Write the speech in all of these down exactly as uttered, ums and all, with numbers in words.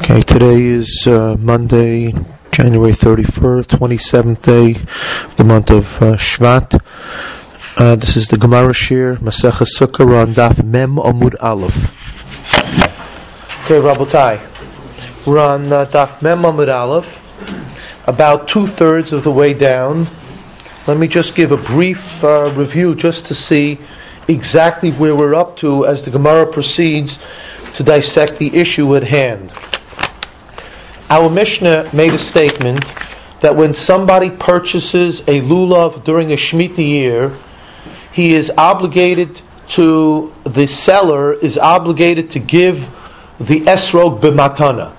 Okay, today is uh, Monday, January thirty-first, twenty-seventh day of the month of uh, Shvat. Uh, this is the Gemara Shir, Masechah Sukkah, on Daf Mem Amud Aleph. Okay, Rabotai, we're on uh, Daf Mem Amud Aleph, about two-thirds of the way down. Let me just give a brief uh, review just to see exactly where we're up to as the Gemara proceeds to dissect the issue at hand. Our Mishnah made a statement that when somebody purchases a lulav during a Shemitah year, he is obligated to, the seller is obligated to give the esrog b'matana,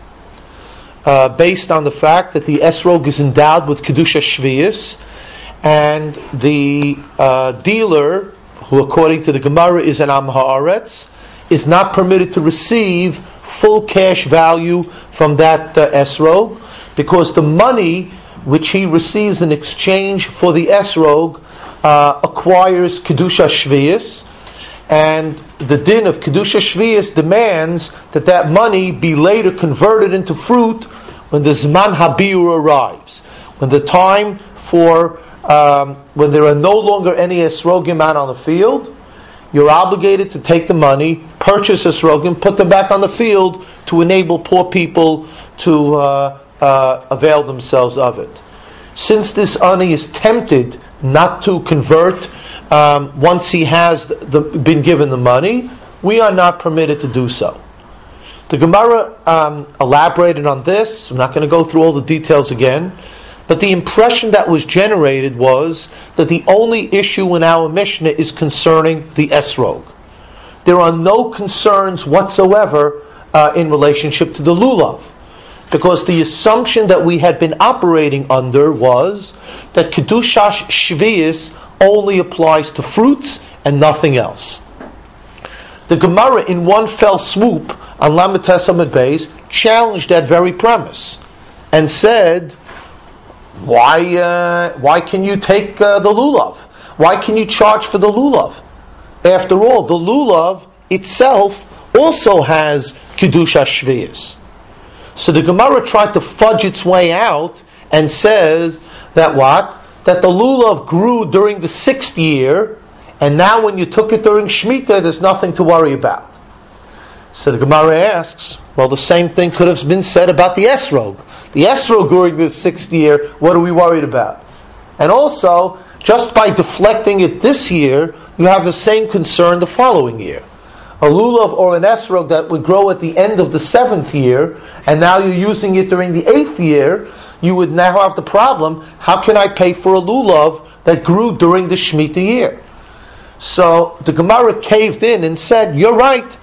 uh, based on the fact that the esrog is endowed with kedusha shvius, and the uh, dealer, who according to the Gemara is an am haaretz, is not permitted to receive full cash value from that uh, esrog, because the money which he receives in exchange for the esrog uh, acquires kedusha shvius, and the din of kedusha shvius demands that that money be later converted into fruit when the zman habiur arrives, when the time for um, when there are no longer any esrogim out on the field. You're obligated to take the money, purchase esrogim, put them back on the field to enable poor people to uh, uh, avail themselves of it. Since this ani is tempted not to convert um, once he has the, been given the money, we are not permitted to do so. The Gemara um, elaborated on this. I'm not going to go through all the details again. But the impression that was generated was that the only issue in our Mishnah is concerning the esrog. There are no concerns whatsoever uh, in relationship to the lulav, because the assumption that we had been operating under was that kedusha shvius only applies to fruits and nothing else. The Gemara, in one fell swoop on Lamed Tes Amud Beis, challenged that very premise and said, Why uh, why can you take uh, the lulav? Why can you charge for the lulav? After all, the lulav itself also has kedusha shvius. So the Gemara tried to fudge its way out and says that what? That the lulav grew during the sixth year, and now when you took it during Shemitah, there's nothing to worry about. So the Gemara asks, well, the same thing could have been said about the esrog. The esrog during the sixth year, what are we worried about? And also, just by deflecting it this year, you have the same concern the following year. A lulav or an esrog that would grow at the end of the seventh year, and now you're using it during the eighth year, you would now have the problem, how can I pay for a lulav that grew during the Shemitah year? So the Gemara caved in and said, you're right.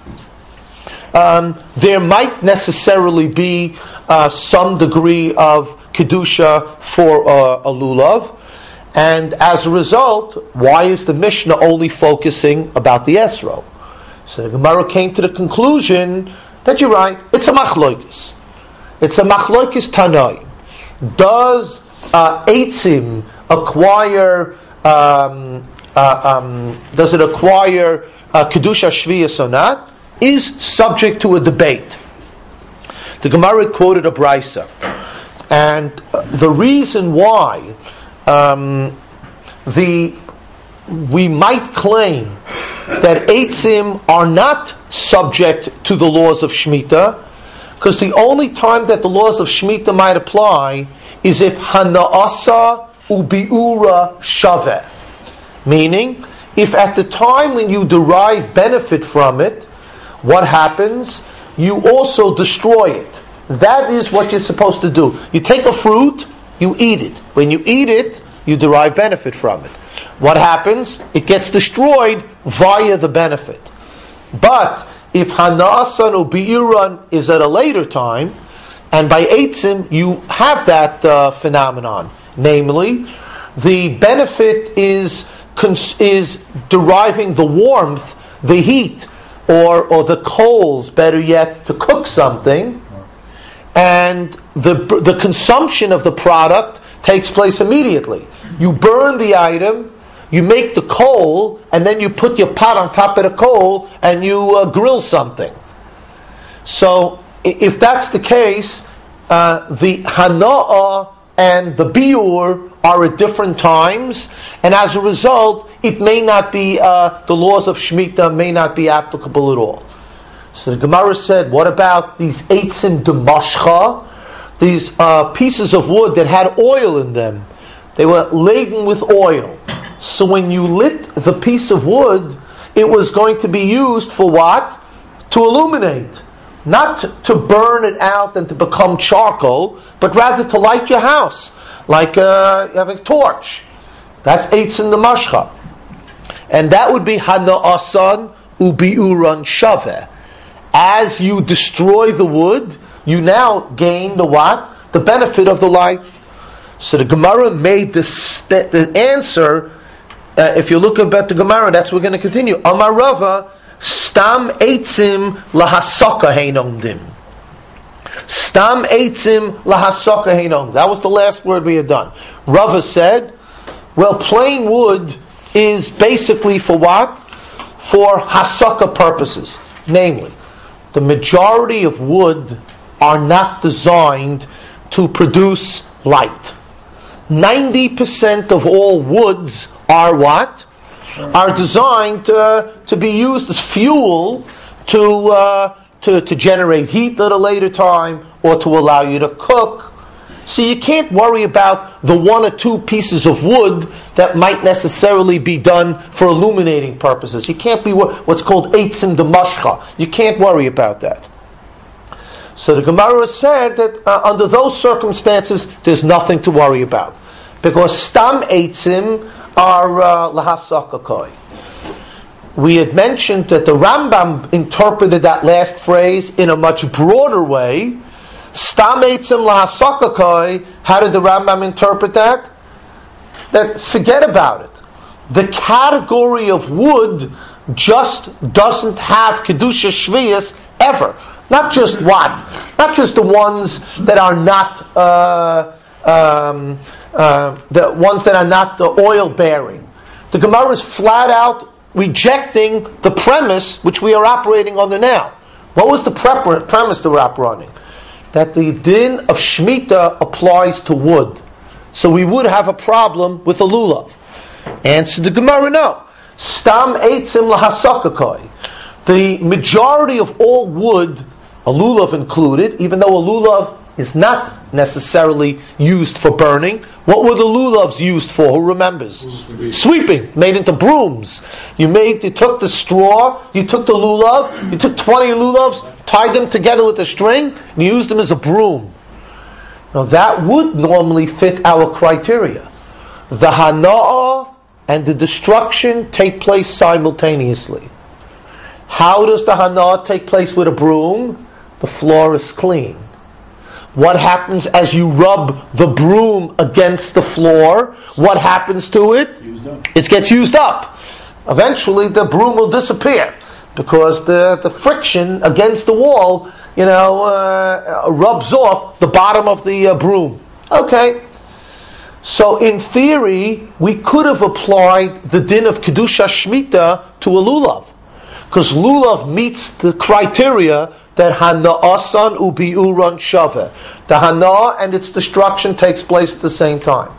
Um, there might necessarily be uh, some degree of kedusha for uh, a lulav, and as a result, why is the Mishnah only focusing about the esrog? So the Gemara came to the conclusion that you're right. It's a machloikis. It's a machloikis tanai. Does uh, eitzim acquire? Um, uh, um, does it acquire uh, kedusha shvius or not? Is subject to a debate. The Gemara quoted a brisa, and the reason why um, the we might claim that eitzim are not subject to the laws of Shemitah, because the only time that the laws of Shemitah might apply is if hana'asa ubiura shaveh, meaning if at the time when you derive benefit from it, what happens? You also destroy it. That is what you're supposed to do. You take a fruit, you eat it. When you eat it, you derive benefit from it. What happens? It gets destroyed via the benefit. But if hana'asan or bi'uran is at a later time, and by eitzim you have that uh, phenomenon, namely, the benefit is is deriving the warmth, the heat, Or, or the coals, better yet, to cook something, and the the consumption of the product takes place immediately. You burn the item, you make the coal, and then you put your pot on top of the coal, and you uh, grill something. So if that's the case, uh, the hana'ah and the biur are at different times, and as a result, it may not be, uh, the laws of Shemitah may not be applicable at all. So the Gemara said, what about these eitzim demashcha, these uh, pieces of wood that had oil in them? They were laden with oil. So when you lit the piece of wood, it was going to be used for what? To illuminate. Not to, to burn it out and to become charcoal, but rather to light your house. Like uh, you have a torch. That's eitzim demashcha. And that would be hana'asan ubi'uran shaveh. As you destroy the wood, you now gain the what? The benefit of the light. So the Gemara made this, the answer, uh, if you look about the Gemara, that's what we're going to continue. Amar Rava, stam eitzim lahasaka heinomdim. Stam eitzim lahasaka heinomdim. That was the last word we had done. Rava said, well, plain wood is basically for what? For hasaka purposes. Namely, the majority of wood are not designed to produce light. ninety percent of all woods are what? Are designed uh, to be used as fuel to, uh, to to generate heat at a later time or to allow you to cook. So you can't worry about the one or two pieces of wood that might necessarily be done for illuminating purposes. You can't be what's called eitzim demashcha. You can't worry about that. So the Gemara said that uh, under those circumstances, there's nothing to worry about. Because stam eitzim are uh, lahasakakoi. We had mentioned that the Rambam interpreted that last phrase in a much broader way. Stam eitzim lahasakakoi, how did the Rambam interpret that? That forget about it. The category of wood just doesn't have kedusha shviyas ever. Not just what? Not just the ones that are not uh, um, uh, the ones that are not the oil bearing. The Gemara is flat out rejecting the premise which we are operating under now. What was the pre- premise that we're operating? That the din of Shemitah applies to wood. So we would have a problem with the lulav. Answer the Gemara, no. Stam eitzim lahasakakoi. The majority of all wood, a lulav included, even though a lulav is not necessarily used for burning, what were the lulavs used for? Who remembers? Sweeping. Sweeping, made into brooms. You made, you took the straw, you took the lulav, you took twenty lulavs, tied them together with a string, and you used them as a broom. Now that would normally fit our criteria. The hana'ah and the destruction take place simultaneously. How does the hana'ah take place with a broom? The floor is clean. What happens as you rub the broom against the floor? What happens to it? It gets used up. Eventually the broom will disappear because the, the friction against the wall, you know, uh, rubs off the bottom of the uh, broom. Okay. So in theory, we could have applied the din of Kedusha Shemitah to a lulav. Because lulav meets the criteria that hana'asan ubi'uran shaveh. The hana and its destruction takes place at the same time.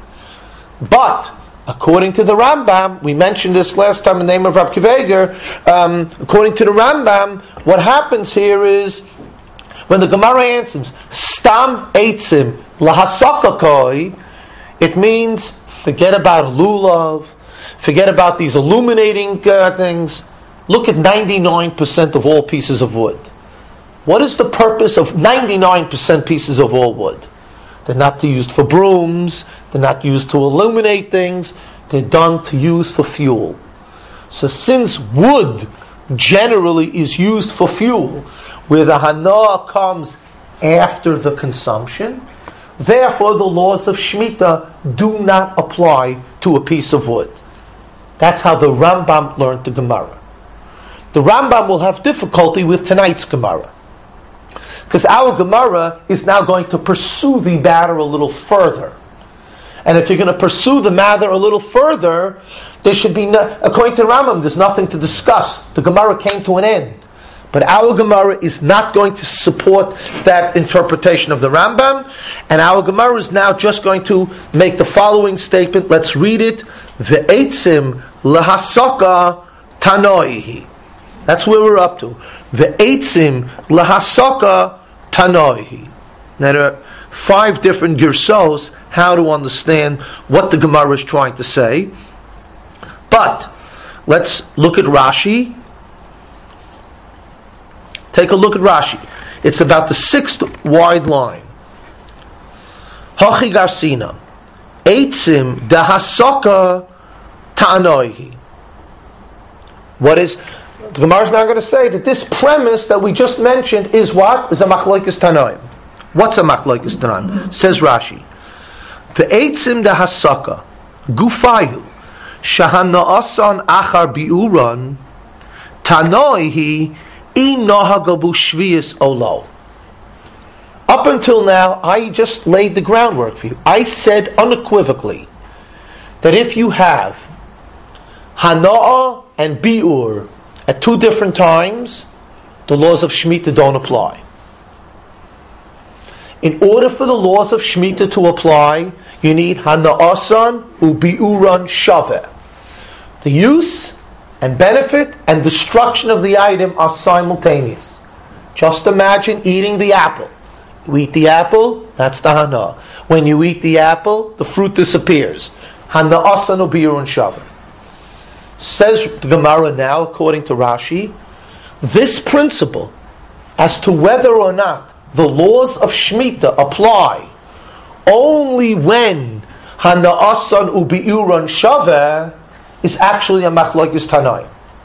But, according to the Rambam, we mentioned this last time in the name of Rav Akiva Eiger, um, according to the Rambam, what happens here is, when the Gemara answers, stam eitzim lahasakakoi, it means, forget about lulav, forget about these illuminating uh, things. Look at ninety-nine percent of all pieces of wood. What is the purpose of ninety-nine percent pieces of all wood? They're not used for brooms, they're not used to illuminate things, they're done to use for fuel. So since wood generally is used for fuel, where the hana'ah comes after the consumption, therefore the laws of Shemitah do not apply to a piece of wood. That's how the Rambam learned the Gemara. The Rambam will have difficulty with tonight's Gemara, because our Gemara is now going to pursue the matter a little further. And if you're going to pursue the matter a little further, there should be, no, according to Rambam, there's nothing to discuss. The Gemara came to an end. But our Gemara is not going to support that interpretation of the Rambam, and our Gemara is now just going to make the following statement. Let's read it. Ve'etzim lahasaka tanoihi. That's where we're up to. Ve'etzim lahasaka tanoihi. Now there are five different girsos how to understand what the Gemara is trying to say. But let's look at Rashi. Take a look at Rashi. It's about the sixth wide line. Hachi garsina. Eitzim dahasaka ta'anoihi. What is... The Gemara is now going to say that this premise that we just mentioned is what? Is a machlokes tanoim. What's a machlokes tanoim? Says Rashi. Ve'eitzim dahasaka gufayu shahana asan achar biuran tanoihi in nohagabu shvius olo. Up until now, I just laid the groundwork for you. I said unequivocally that if you have hana'ah and bi'ur at two different times, the laws of Shemitah don't apply. In order for the laws of Shemitah to apply, you need hana'asan u'bi'uran shaveh. The use and benefit and destruction of the item are simultaneous. Just imagine eating the apple. You eat the apple, that's the hana. When you eat the apple, the fruit disappears. Hana'asan u'bi'uran shaveh. Says the Gemara now, according to Rashi, this principle as to whether or not the laws of Shemitah apply only when hana'asan u'bi'uran shaveh is actually a machlokes tanaim.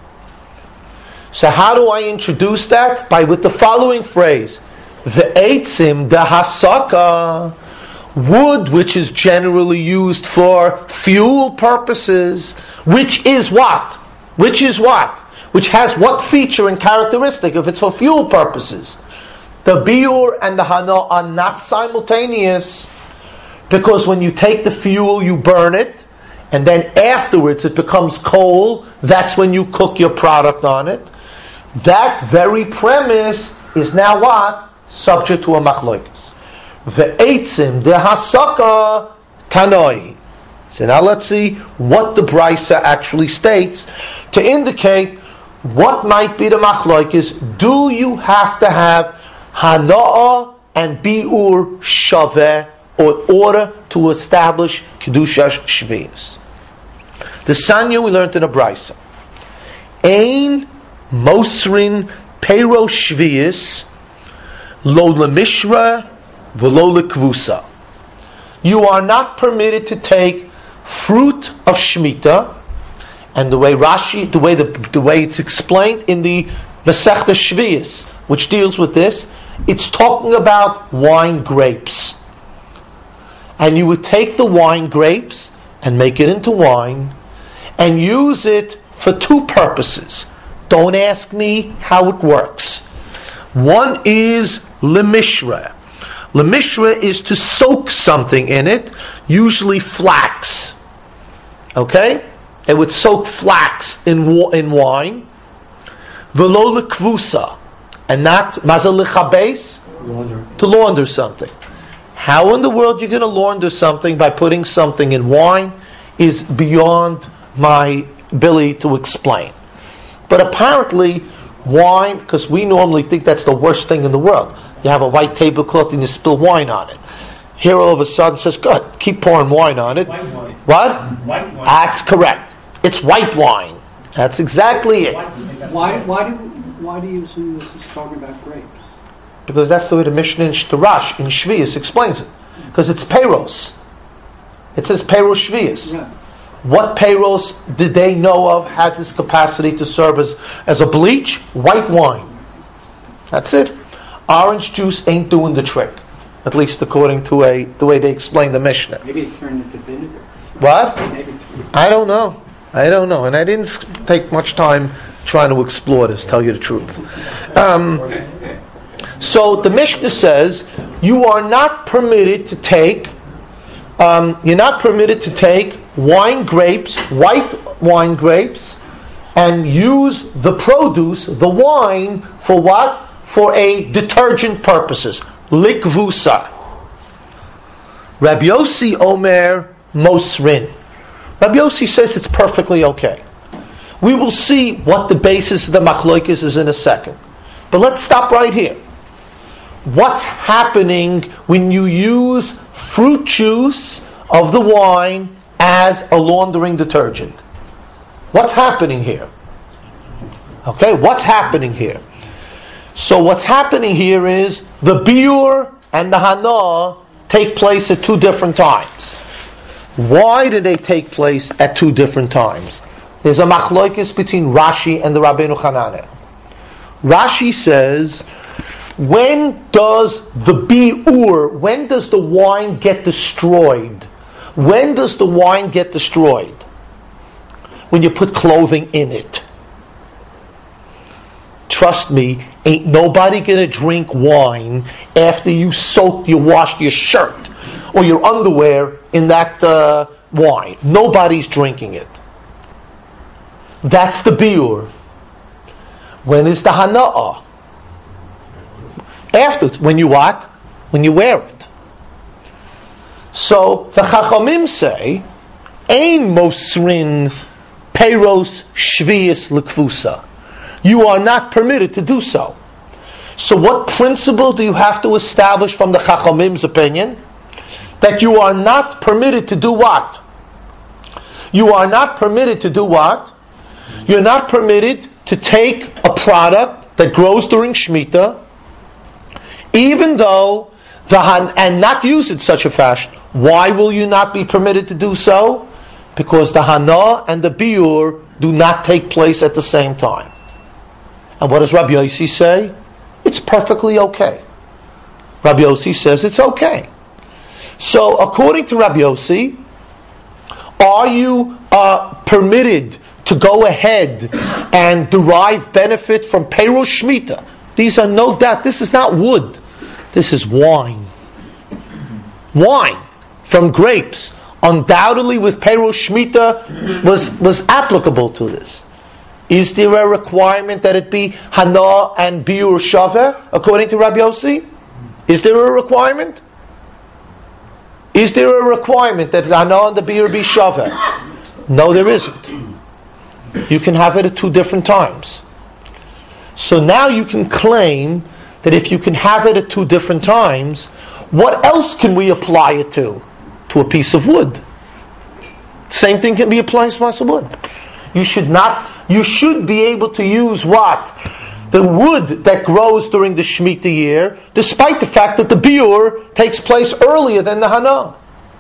So how do I introduce that? By with the following phrase: ve'eitzim dahasaka, wood which is generally used for fuel purposes, which is what? Which is what? Which has what feature and characteristic if it's for fuel purposes? The biur and the hana are not simultaneous, because when you take the fuel, you burn it, and then afterwards it becomes coal. That's when you cook your product on it. That very premise is now what? Subject to a machlokes. Ve'eitzim dehasaka tanoi. So now let's see what the Brisa actually states to indicate what might be the machlokes. Do you have to have hana'ah and bi'ur shaveh in order to establish Kedushas Shvius? The Sanya we learned in a Brisa. Ein Mosrin Pero Shvius Lo Lemishra V'lo Lekvusa. You are not permitted to take fruit of Shemitah, and the way Rashi, the way the, the way it's explained in the Masechta Shvius, which deals with this, it's talking about wine grapes. And you would take the wine grapes and make it into wine and use it for two purposes. Don't ask me how it works. One is lemishra. Lemishra is to soak something in it, usually flax. Okay? It would soak flax in in wine. V'lo lekvusa, and not mazal lechabes, to launder something. How in the world you're going to launder something by putting something in wine is beyond my ability to explain. But apparently, wine, because we normally think that's the worst thing in the world. You have a white tablecloth and you spill wine on it. Here all of a sudden says, good, keep pouring wine on it. White wine. What? White wine. That's correct. It's white wine. That's exactly it. Why, why, do, why do you assume this is talking about grapes? Because that's the way the Mishnah in Shtarash, in Shvius, explains it. Because it's peiros. It says peiros Shvius. Yeah. What peiros did they know of had this capacity to serve as, as a bleach? White wine. That's it. Orange juice ain't doing the trick. At least according to a the way they explain the Mishnah. Maybe it turned into vinegar. What? Maybe. I don't know. I don't know. And I didn't take much time trying to explore this, tell you the truth. Um, so the Mishnah says, you are not permitted to take, um, you're not permitted to take wine grapes, white wine grapes, and use the produce, the wine, for what? For a detergent purposes. Likvusa. Rabbi Yossi Omer Mosrin. Rabbi Yossi says it's perfectly okay. We will see what the basis of the machlokes is in a second. But let's stop right here. What's happening when you use fruit juice of the wine as a laundering detergent? What's happening here? Okay, what's happening here? So what's happening here is the biur and the hana take place at two different times. Why do they take place at two different times? There's a machlokes between Rashi and the Rabbeinu Hananel. Rashi says, when does the biur, when does the wine get destroyed? When does the wine get destroyed? When you put clothing in it. Trust me, ain't nobody gonna drink wine after you soaked, you washed your shirt or your underwear in that uh, wine. Nobody's drinking it. That's the biur. When is the hana'ah? After, when you what? When you wear it. So the Chachamim say, Ein mosrin peiros shvius l'kvusa. You are not permitted to do so. So what principle do you have to establish from the Chachamim's opinion? That you are not permitted to do what? You are not permitted to do what? You're not permitted to take a product that grows during Shemitah, even though the han, and not use it in such a fashion. Why will you not be permitted to do so? Because the hana and the biur do not take place at the same time. And what does Rabbi Yossi say? It's perfectly okay. Rabbi Yossi says it's okay. So according to Rabbi Yossi, are you uh, permitted to go ahead and derive benefit from Peiros Shemitah? These are no doubt, this is not wood. This is wine. Wine from grapes. Undoubtedly with Peiros Shemitah was, was applicable to this. Is there a requirement that it be hana and biur shaveh, according to Rabbi Yossi? Is there a requirement? Is there a requirement that hana and the biur be shaveh? No, there isn't. You can have it at two different times. So now you can claim that if you can have it at two different times, what else can we apply it to? To a piece of wood. Same thing can be applied to a piece of wood. You should not, you should be able to use what? The wood that grows during the Shemitah year, despite the fact that the biur takes place earlier than the hana.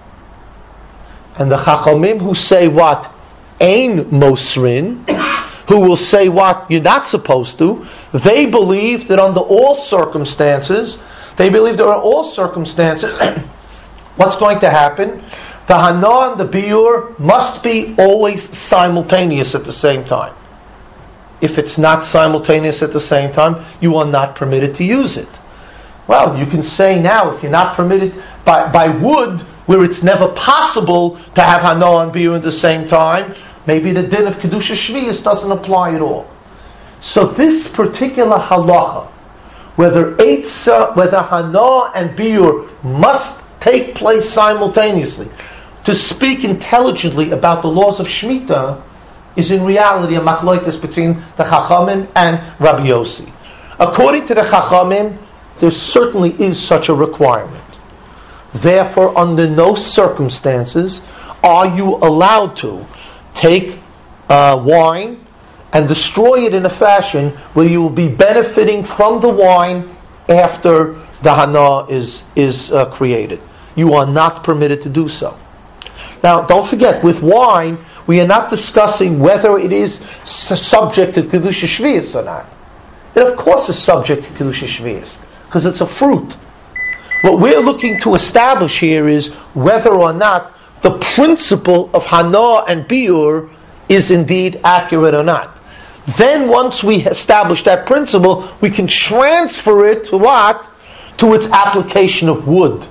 And the Chachamim who say what? Ein mosrin, who will say what you're not supposed to, they believe that under all circumstances, they believe there are all circumstances, what's going to happen? The hana and the biur must be always simultaneous at the same time. If it's not simultaneous at the same time, you are not permitted to use it. Well, you can say now, if you're not permitted by, by wood, where it's never possible to have hana and biur at the same time, maybe the din of kedusha shvius doesn't apply at all. So this particular halacha, whether eitzah, whether hana and biur must take place simultaneously, to speak intelligently about the laws of Shemitah, is in reality a machlokes between the Chachamim and Rabbi Yossi. According to the Chachamim, there certainly is such a requirement. Therefore, under no circumstances are you allowed to take uh, wine and destroy it in a fashion where you will be benefiting from the wine after the hana is, is uh, created. You are not permitted to do so. Now, don't forget, with wine, we are not discussing whether it is subject to Kedusha Shvius or not. It, of course, is subject to Kedusha Shvius, because it's a fruit. What we're looking to establish here is whether or not the principle of hana and biur is indeed accurate or not. Then, once we establish that principle, we can transfer it to what? To its application of wood.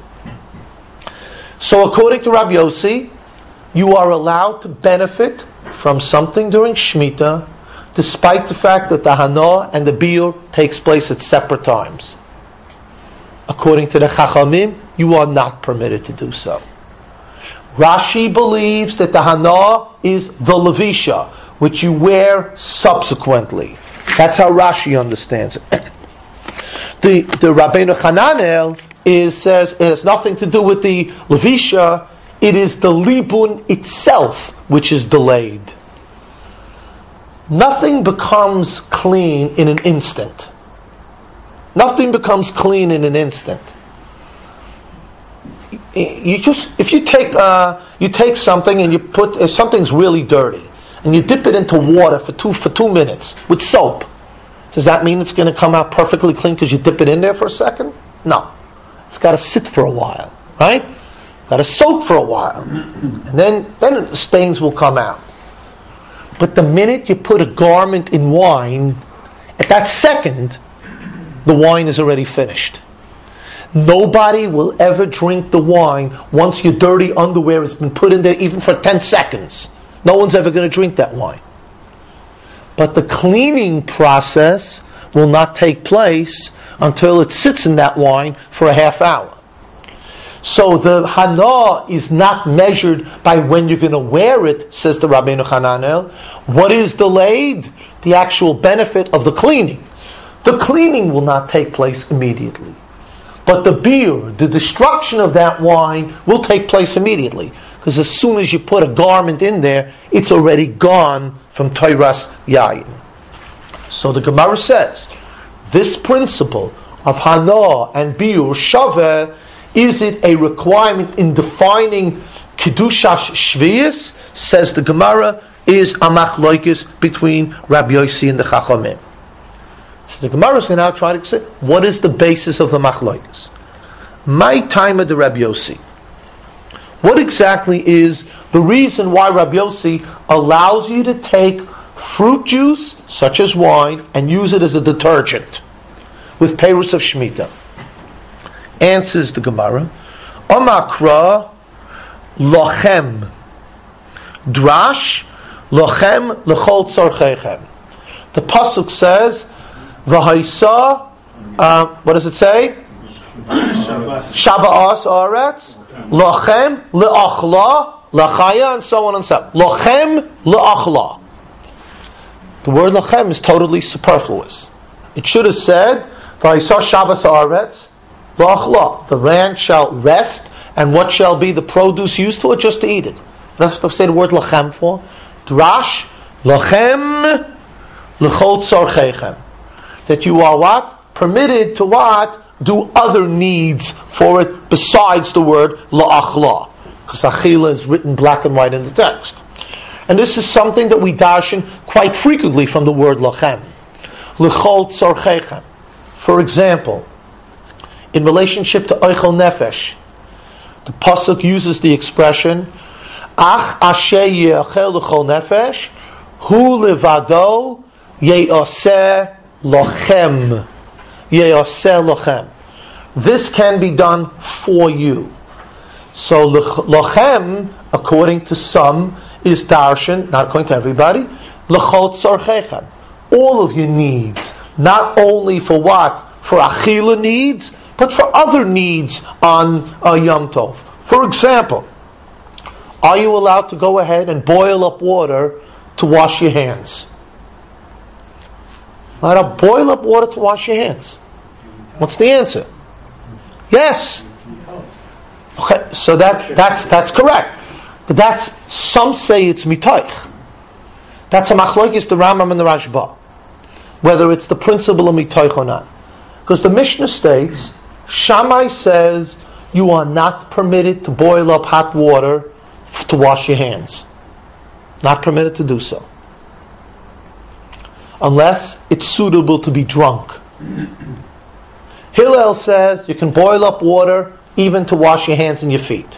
So, according to Rabbi Yossi, you are allowed to benefit from something during Shemitah despite the fact that the Hana and the Biur takes place at separate times. According to the Chachamim, you are not permitted to do so. Rashi believes that the Hana is the Levisha, which you wear subsequently. That's how Rashi understands it. The the Rabbeinu Hananel is says it has nothing to do with the Levisha. It is the Libun itself which is delayed. Nothing becomes clean in an instant. Nothing becomes clean in an instant. You just if you take uh, you take something and you put if something's really dirty and you dip it into water for two for two minutes with soap. Does that mean it's going to come out perfectly clean because you dip it in there for a second? No. It's got to sit for a while, right? Got to soak for a while. And then, then the stains will come out. But the minute you put a garment in wine, at that second, the wine is already finished. Nobody will ever drink the wine once your dirty underwear has been put in there even for ten seconds. No one's ever going to drink that wine. But the cleaning process will not take place until it sits in that wine for a half hour. So the Hana is not measured by when you're going to wear it, says the Rabbeinu Hananel. What is delayed? The actual benefit of the cleaning. The cleaning will not take place immediately. But the biur, the destruction of that wine, will take place immediately. Because as soon as you put a garment in there, it's already gone from Teiras Yayin. So the Gemara says, this principle of Hana and Biur Shaveh, is it a requirement in defining Kedushas Shviyas? Says the Gemara, is a machloikis between Rabbi Yossi and the Chachamim. So the Gemara is going to now try to say, what is the basis of the machloikis? My time of the Rabbi Yossi. What exactly is the reason why Rabbi Yossi allows you to take fruit juice, such as wine, and use it as a detergent with Perus of Shemitah? Answers the Gemara, Omakra lochem drash lochem lechol tzorchechem. The pasuk says, V'haisa, uh, what does it say? Shaba'as aretz lochem le'achla lachaya, and so on and so on. Lochem le'achla. The word lochem is totally superfluous. It should have said, V'haisa Shabbos aretz la'achla. The land shall rest, and what shall be the produce used for it? Just to eat it. That's what I say the word lachem for. Drash lachem l'chol tzorchechem. That you are what? Permitted to what? Do other needs for it besides the word la'achla. Because achila is written black and white in the text. And this is something that we darshan quite frequently from the word lachem. L'chol tzorchechem. For example, in relationship to oichel nefesh, the pasuk uses the expression Ach asher ye'achel l'chol nefesh hu levado ye'aseh lochem ye'aseh lochem. This can be done for you. So lochem, according to some, is darshan, not according to everybody, l'chol tzorchechem. All of your needs, not only for what? For achila needs, but for other needs on uh, Yom Tov. For example, are you allowed to go ahead and boil up water to wash your hands? Allowed to boil up water to wash your hands? What's the answer? Yes. Okay, so that that's that's correct. But that's, some say it's mitaych. That's a machlokes the Rambam and the Rashba, whether it's the principle of mitaych or not. Because the Mishnah states, Shammai says you are not permitted to boil up hot water f- to wash your hands. Not permitted to do so. Unless it's suitable to be drunk. Hillel says you can boil up water even to wash your hands and your feet.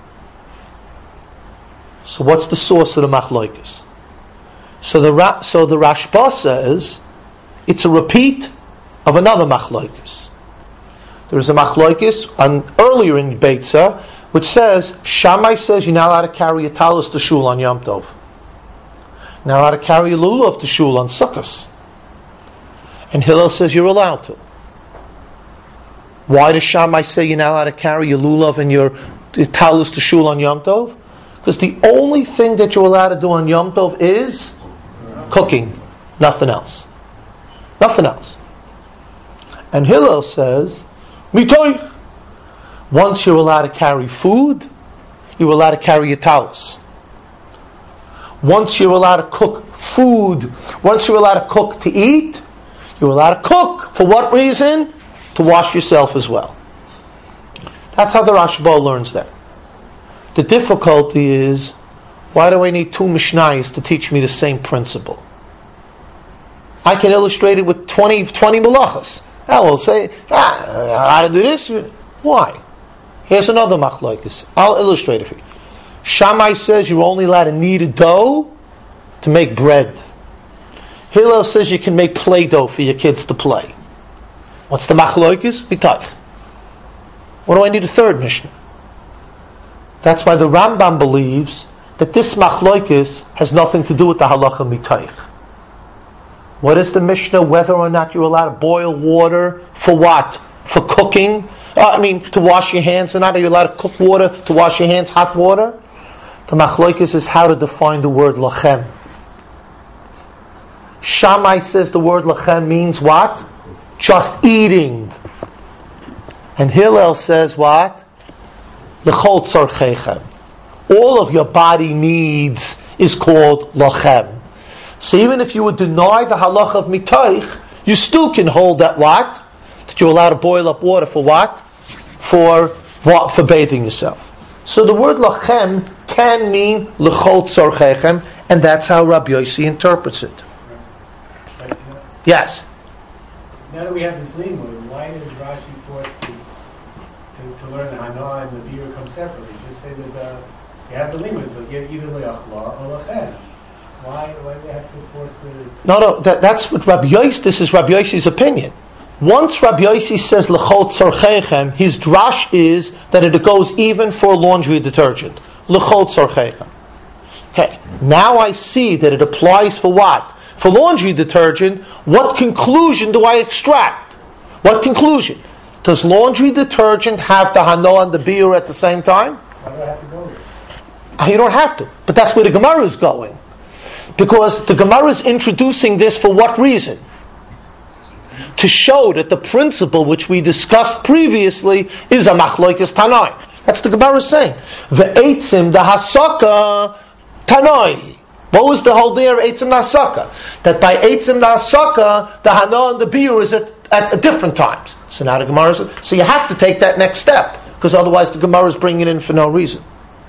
So what's the source of the machlokes? So the Ra- so the Rashba says it's a repeat of another machlokes. There is a machlokes on earlier in Beitza which says Shammai says you're not allowed to carry a talis to shul on Yom Tov. Now allowed to carry a lulav to shul on Sukkos. And Hillel says you're allowed to. Why does Shammai say you're not allowed to carry your lulav and your talus to shul on Yom Tov? Because the only thing that you're allowed to do on Yom Tov is cooking. Nothing else. Nothing else. And Hillel says, Mitoich. Once you're allowed to carry food, you're allowed to carry your talus. Once you're allowed to cook food, once you're allowed to cook to eat, you're allowed to cook. For what reason? To wash yourself as well. That's how the Rashba learns that. The difficulty is, why do I need two Mishnayos to teach me the same principle? I can illustrate it with twenty, twenty malachas. I will say, ah, how to do this? Why? Here's another machlokes. I'll illustrate it for you. Shammai says you're only allowed to knead a dough to make bread. Hillel says you can make Play-Doh for your kids to play. What's the machlokes? Mitaych. What do I need a third Mishnah? That's why the Rambam believes that this machlokes has nothing to do with the halacha mitaych. What is the Mishnah? Whether or not you're allowed to boil water for what? For cooking? Uh, I mean, to wash your hands or not? Are you allowed to cook water to wash your hands? Hot water? The machlokes is how to define the word lachem. Shammai says the word lachem means what? Just eating. And Hillel says what? L'chol tzorchechem. All of your body needs is called lachem. So even if you would deny the halach of mitaych, you still can hold that what? That you're allowed to boil up water for what? For what? For bathing yourself. So the word lachem can mean l'chol tzorchechem, and that's how Rabbi Yossi interprets it. But, uh, Yes. Now that we have this limud, why is Rashi forced to, to, to learn the Hana and the Biur come separately? Just say that uh, you have the limud, so get either le'achla or lachem. Why, why do we have to force the... No, no, that, that's what Rabbi Yossi, this is Rabbi Yossi's opinion. Once Rabbi Yossi says l'chol tzorchechem, his drash is that it goes even for laundry detergent. L'chol tzorchechem. Okay, now I see that it applies for what? For laundry detergent. What conclusion do I extract? What conclusion? Does laundry detergent have the hano and the biur at the same time? Why do I have to go there? You don't have to, but that's where the Gemara is going. Because the Gemara is introducing this for what reason? To show that the principle which we discussed previously is a machlokes tanai. That's the Gemara saying. Ve'etzim the hasaka tanai. What was the whole idea of eitzim the hasaka? That by eitzim the hasaka, the hana and the biur is at, at different times. So now the Gemara says, so you have to take that next step, because otherwise the Gemara is bringing it in for no reason.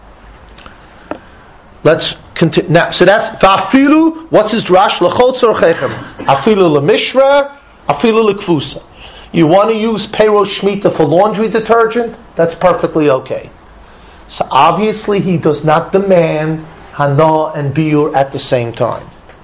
Let's continue. Now, so that's va'afilu. What's his drash? L'chol tzorchechem. Afilu l'mishra. Afilu l'kfusa. You want to use peiros shmita for laundry detergent? That's perfectly okay. So obviously he does not demand hana and biur at the same time.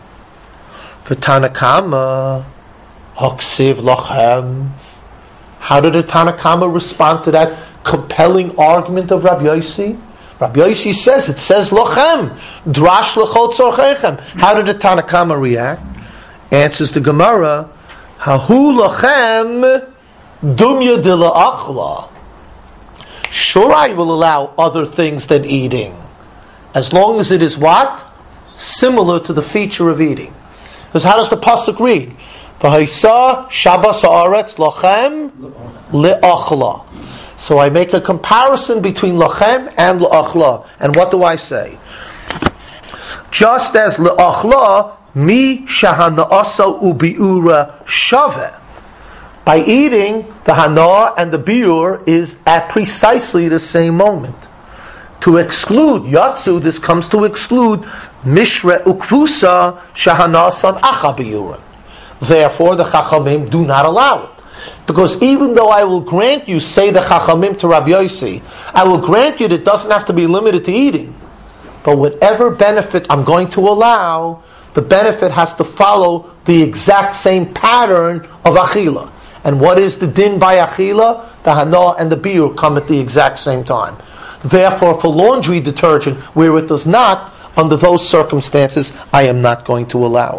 V'tanakama haksiv lachem. How did the Tanakama respond to that compelling argument of Rabbi Yossi? Rabbi Yossi says, it says lachem, drash l'chol tzorchechem. How did the Tanakama react? Answers the Gemara, hahu lachem dumya de la'achla. Sure, I will allow other things than eating, as long as it is what? Similar to the feature of eating. Because how does the pasuk read? V'haisa Shabbos haaretz lachem le'achla. So I make a comparison between lachem and le'achla. And what do I say? Just as le'achla, mi shahana'asa ubiura shaveh. By eating, the hana and the biur is at precisely the same moment. To exclude yatsu, this comes to exclude mishre ukvusa shahanasan acha biura. Therefore, the Chachamim do not allow it. Because even though I will grant you, say the Chachamim to Rabbi Yossi, I will grant you that it doesn't have to be limited to eating. But whatever benefit I'm going to allow, the benefit has to follow the exact same pattern of Achila. And what is the din by Achila? The Hana and the Biur come at the exact same time. Therefore, for laundry detergent, where it does not, under those circumstances, I am not going to allow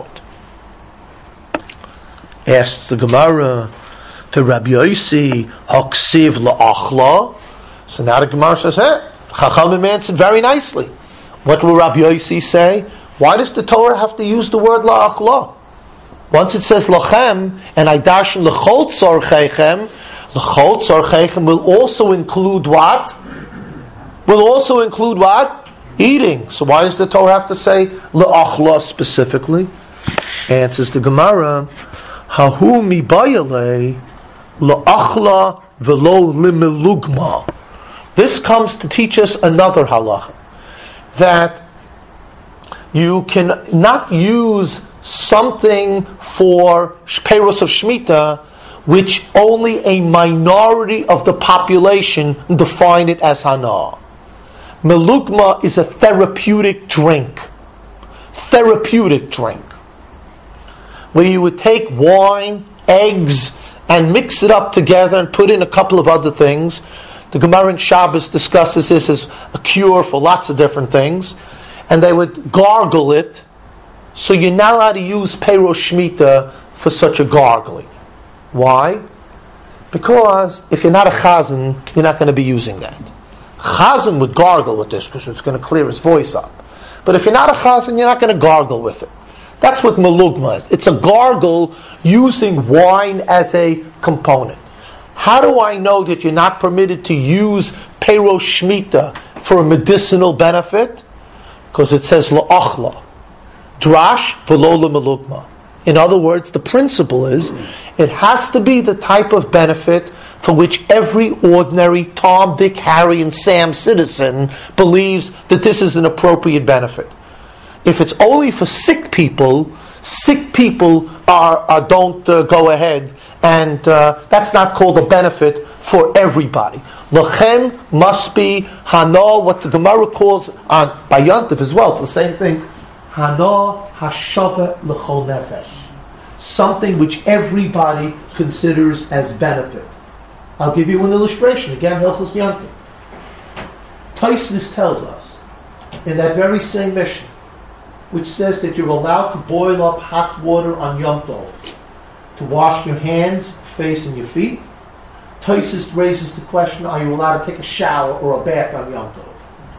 it. Asks the Gemara to Rabbi Yossi, Haksiv la'achla. So now the Gemara says, eh, Chachamim answered very nicely. What will Rabbi Yossi say? Why does the Torah have to use the word la'achla? Once it says lachem, and I dash l'chol tzorcheichem, l'chol tzorcheichem will also include what? Will also include what? Eating. So why does the Torah have to say la'achla specifically? Answers the Gemara, Hahu mi bayale la'achla velo limelugma. This comes to teach us another halacha, that you can not use something for Peiros of Shemitah which only a minority of the population define it as hana. Melugma is a therapeutic drink. Therapeutic drink. Where you would take wine, eggs, and mix it up together and put in a couple of other things. The Gemara in Shabbos discusses this as a cure for lots of different things. And they would gargle it. So you're not allowed to use Peiros Shemitah for such a gargling. Why? Because if you're not a chazan, you're not going to be using that. Chazan would gargle with this because it's going to clear his voice up. But if you're not a chazan, you're not going to gargle with it. That's what melugma is. It's a gargle using wine as a component. How do I know that you're not permitted to use Peiros Shemitah for a medicinal benefit? Because it says la'achla. Drash v'lo melugma. In other words, the principle is, it has to be the type of benefit for which every ordinary Tom, Dick, Harry, and Sam citizen believes that this is an appropriate benefit. If it's only for sick people, sick people are, are don't uh, go ahead, and uh, that's not called a benefit for everybody. Lachem must be hana, what the Gemara calls on by Yontif as well. It's the same thing. Hana hashava l'chol nefesh, something which everybody considers as benefit. I'll give you an illustration. Again, Hilchos Yontif. Tosfos tells us in that very same mission, which says that you're allowed to boil up hot water on Yom Tov to wash your hands, face, and your feet. Tosfos raises the question, are you allowed to take a shower or a bath on Yom Tov?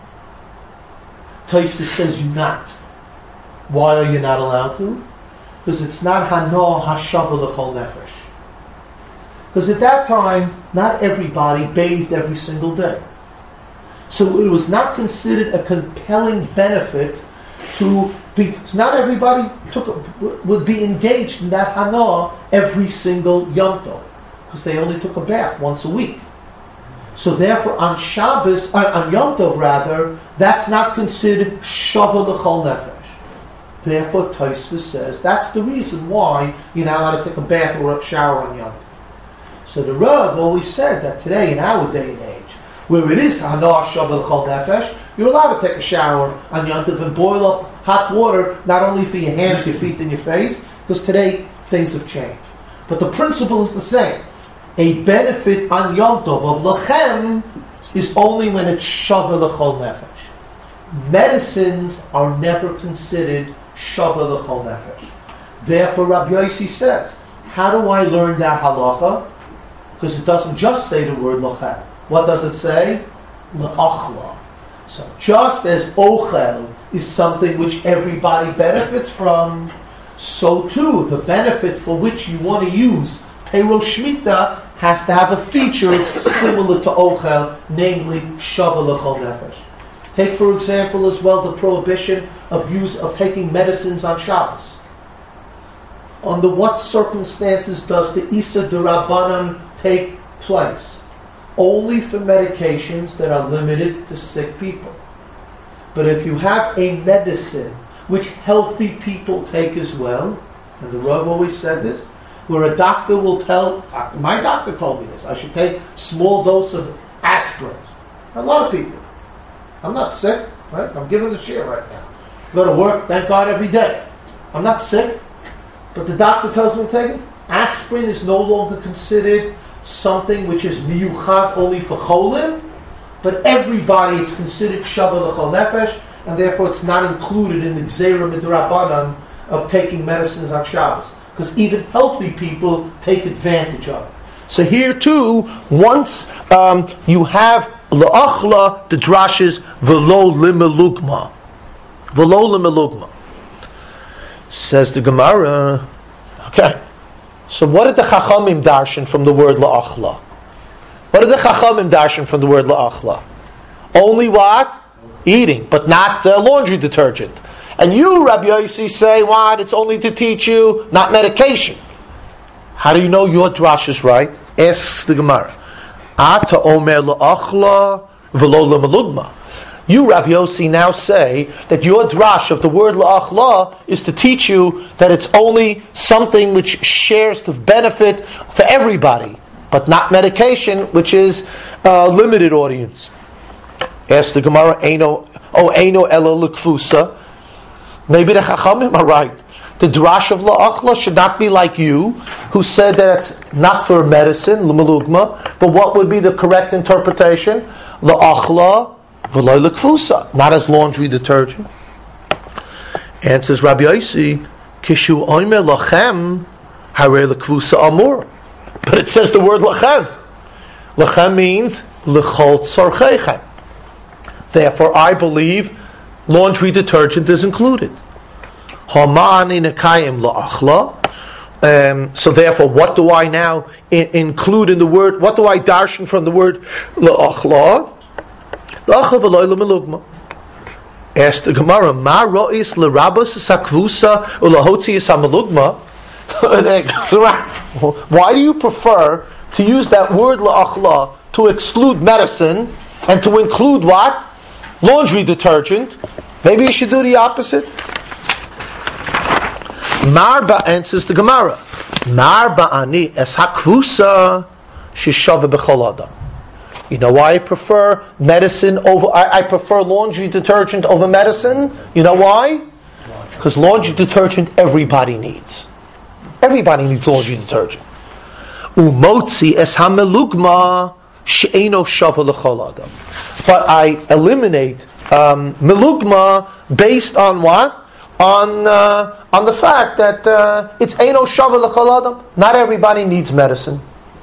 Tosfos says you're not. Why are you not allowed to? Because it's not hana hashava l'chol nefesh. Because at that time, not everybody bathed every single day. So it was not considered a compelling benefit to be, because not everybody took would be engaged in that hana every single Yom Tov, because they only took a bath once a week. So therefore, on Shabbos, uh, on Yom Tov rather, that's not considered shava l'chol nefesh. Therefore, Tosfos says that's the reason why you're not allowed to take a bath or a shower on Yom Tov. So the Rav always said that today, in our day and age, where it is hana shava l'chol nefesh, you're allowed to take a shower on Yom Tov and boil up hot water, not only for your hands, your feet, and your face, because today things have changed. But the principle is the same. A benefit on Yom Tov of lachem is only when it's shava l'chol nefesh. Medicines are never considered shava l'chol nefesh. Therefore, Rabbi Yossi says, how do I learn that halacha? Because it doesn't just say the word lachem. What does it say? La'achla. So just as ochel is something which everybody benefits from, so too the benefit for which you want to use Peiros Shemitah has to have a feature similar to ochel, namely shava l'chol nefesh. Take for example as well the prohibition of use of taking medicines on Shabbos. Under what circumstances does the Isa D'Rabbanan take place? Only for medications that are limited to sick people. But if you have a medicine which healthy people take as well, and the Rav always said this, where a doctor will tell, my doctor told me this, I should take small dose of aspirin. A lot of people. I'm not sick, right? I'm giving the share right now. Go to work, thank God, every day. I'm not sick, but the doctor tells me to take it. Aspirin is no longer considered something which is miyuchad only for cholim, but everybody it's considered shava l'chol nefesh, and therefore it's not included in the Gzeira Midrabanan of taking medicines on Shabbos. Because even healthy people take advantage of it. So here too, once um, you have La'achla, the drashes, V'lo limelugma. V'lo limelugma. Says the Gemara, okay, so what did the Chachamim darshan from the word La'achla? What did the Chachamim darshan from the word La'achla? Only what? Eating, but not uh, laundry detergent. And you, Rabbi Yossi, say, what? It's only to teach you, not medication. How do you know your drash is right? Asks the Gemara. Ata omer la'achla v'lo l'malugma. You, Rabbi Yossi, now say that your drash of the word la'achla is to teach you that it's only something which shares the benefit for everybody, but not medication, which is a limited audience. Asks the Gemara, Eino, oh, Eino ela l'kfusa. Maybe the Chachamim are right. The drash of la'achla should not be like you, who said that it's not for medicine, l'malugma, but what would be the correct interpretation? La'achla v'lo l'kfusa, not as laundry detergent. Answers Rabbi Yossi, kishu oimer lachem harei l'kfusa amur. But it says the word lachem. Lachem means l'chol tzorcheichem. Therefore, I believe laundry detergent is included. Hamani nekayim la'achla. Um, so therefore, what do I now in- include in the word? What do I darshan from the word la'achla? La'achla v'lo l'melugma. Ask the Gemara, ma ro'is l'rabas sakvusa u'lahotzias ha'melugma. Why do you prefer to use that word la'achla to exclude medicine and to include what? Laundry detergent. Maybe you should do the opposite. Marba answers the Gemara. Marba ani es hakvusa shishava b'chol adam. You know why I prefer medicine over? I, I prefer laundry detergent over medicine. You know why? Because laundry detergent everybody needs. Everybody needs laundry detergent. Umotzi es hamelugma she'eno shava l'chol adam. But I eliminate um, melugma based on what? On uh, on the fact that uh, it's eino shava l'chol adam. Not everybody needs medicine.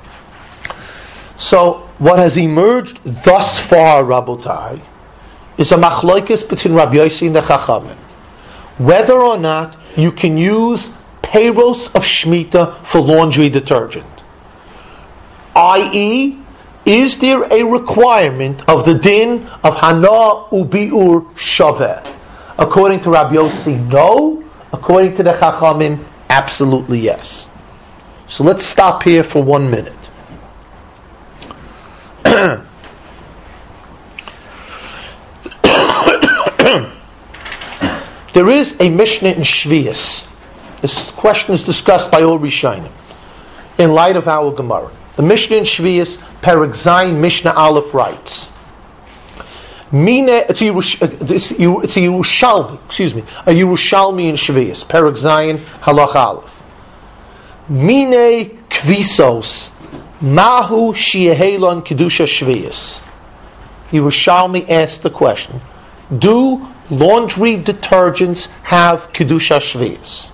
So what has emerged thus far, Rabotai, is a machlokes between Rabbi Yossi and the Chachamim, whether or not you can use peiros of shmita for laundry detergent, that is, is there a requirement of the din of hana ubiur shaveh? According to Rabbi Yossi, no. According to the Chachamim, absolutely yes. So let's stop here for one minute. There is a Mishnah in Shvius. This question is discussed by all Rishonim in light of our Gemara. The Mishnah in Shvius, Perek Zayin, Mishnah Aleph writes, Mine, it's a, Yerush, it's a Yerushalmi, excuse me, a Yerushalmi in Shvius, Perek Zayin, Halach Aleph. Mine kvisos, mahu shiehelon kedusha Shvius. Yerushalmi asked the question, do laundry detergents have kedusha Shvius?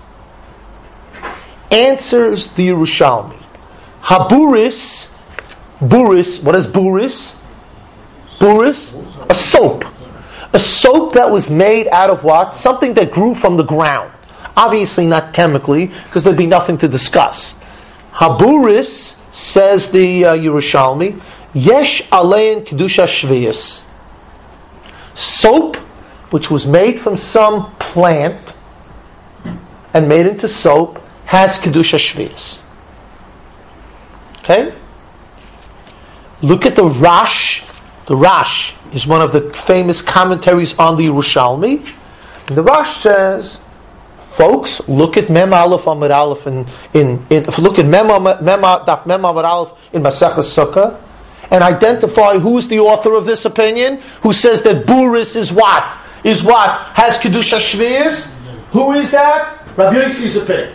Answers the Yerushalmi, Haburis, buris, what is buris? Buris? A soap. A soap that was made out of what? Something that grew from the ground. Obviously not chemically, because there'd be nothing to discuss. Haburis, says the uh, Yerushalmi, yesh alein kedusha shvius. Soap, which was made from some plant and made into soap, has kedusha shvius. Okay? Look at the Rash. The Rash is one of the famous commentaries on the Yerushalmi. And the Rash says, folks, look at Mem Aleph Amud Aleph in, in, in look at Mem Daf Mem Amud Aleph in Maseches Sukkah, and identify who's the author of this opinion, who says that Buris is what? Is what? Has Kedusha Shvius? Who is that? Rabbi Yossi's opinion.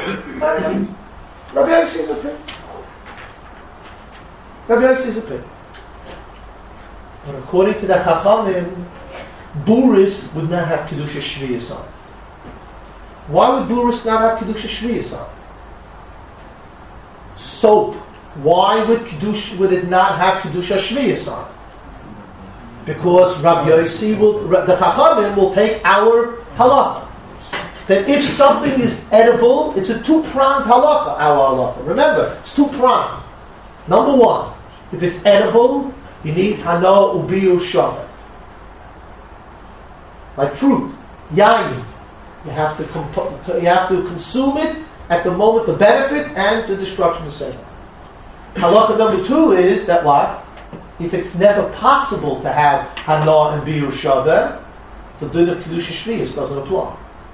Rabbi Yossi's opinion. Rabbi Yossi's opinion. But according to the Chachamim, Buris would not have Kedusha Shviyas on it. Why would Buris not have Kedusha Shviyas on it? Soap. Why would Kedusha, would it not have Kedusha Shviyas on it? Because Rabbi Yossi will, the Chachamim will take our halacha. That if something is edible, it's a two-pronged halacha, our halacha. Remember, it's two-pronged. Number one, if it's edible, you need hana ubiyu shavet. Like fruit, yayin. You have to comp- you have to consume it at the moment, the benefit and the destruction the same. Halacha number two is that what? If it's never possible to have hana and biyu shavet, the din of kedusha shviyas doesn't apply.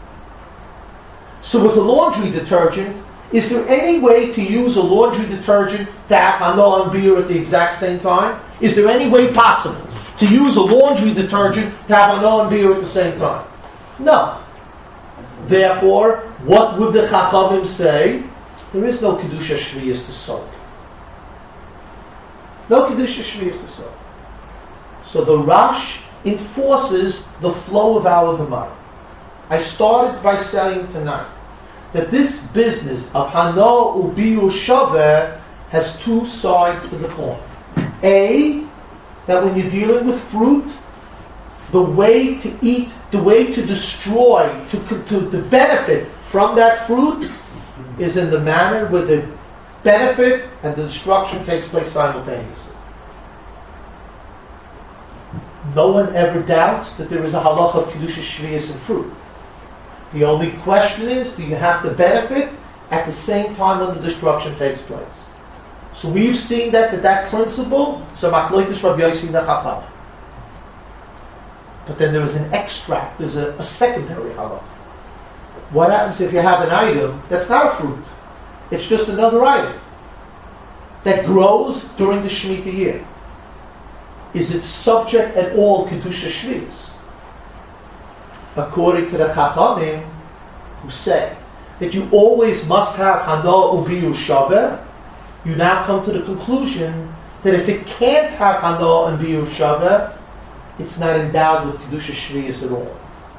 So with a laundry detergent, is there any way to use a laundry detergent to have hana and biyu at the exact same time? Is there any way possible to use a laundry detergent to have hana and biyu at the same time? No. Therefore, what would the Chachamim say? There is no kedusha shviyas to soap. No kedusha shviyas to soap. So the Rash enforces the flow of our Gemara. I started by saying tonight that this business of hana ubiyu shaveh has two sides to the coin. A, that when you're dealing with fruit, the way to eat, the way to destroy, to, to, to benefit from that fruit is in the manner where the benefit and the destruction takes place simultaneously. No one ever doubts that there is a halacha of kedusha shviyas in fruit. The only question is, do you have to benefit at the same time when the destruction takes place? So we've seen that that, that principle is a machlokes Rabbi Yossi and the Chacham. But then there is an extract, there's a, a secondary halacha. What happens if you have an item that's not a fruit? It's just another item that grows during the Shemitah year. Is it subject at all kedusha shviyas? According to the Chachamim, who say that you always must have hana ubiyu shaveh, you now come to the conclusion that if it can't have hana and biyu shaveh, it's not endowed with kedusha shviyas at all.